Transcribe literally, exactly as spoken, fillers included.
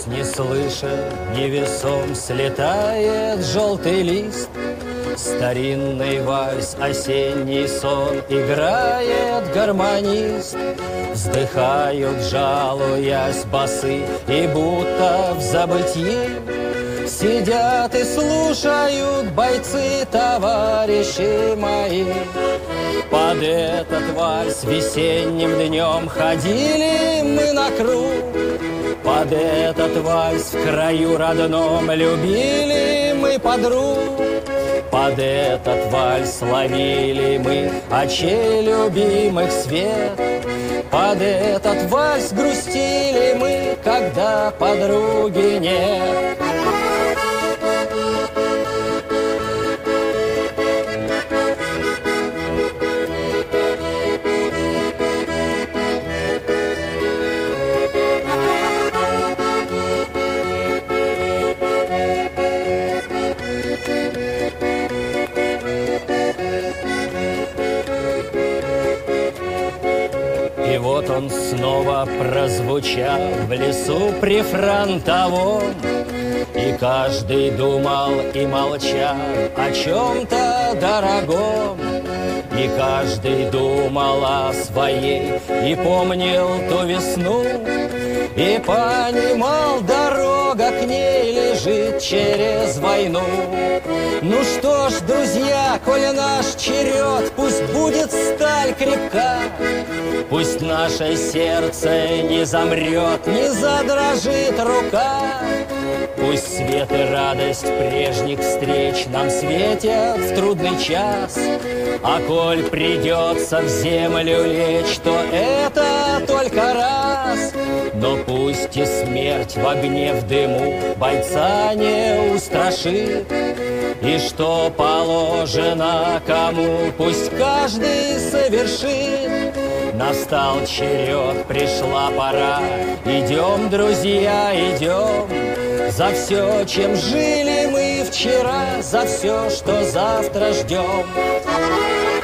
Вальс не слыша, невесом слетает желтый лист. Старинный вальс, осенний сон играет гармонист. Вздыхают, жалуясь, басы, и будто в забытье сидят и слушают бойцы, товарищи мои. Под этот вальс весенним днем ходили мы на круг. Под этот вальс в краю родном любили мы подруг. Под этот вальс ловили мы очей любимых свет. Под этот вальс грустили мы, когда подруги нет. И вот он снова прозвучал в лесу прифронтовом, и каждый думал и молчал о чем-то дорогом. И каждый думал о своей и помнил ту весну, и понимал, дорога к ней лежит через войну. Ну что ж, друзья, коли наш черед, пусть будет сталь крепка, пусть наше сердце не замрет, не задрожит рука. Пусть свет и радость прежних встреч нам светят в трудный час, а коль придется в землю лечь, то это только раз. Но пусть и смерть в огне, в дыму бойца не устрашит, и что положено кому, пусть каждый совершит. Настал черед, пришла пора, идем, друзья, идем. За все, чем жили мы вчера, за все, что завтра ждем.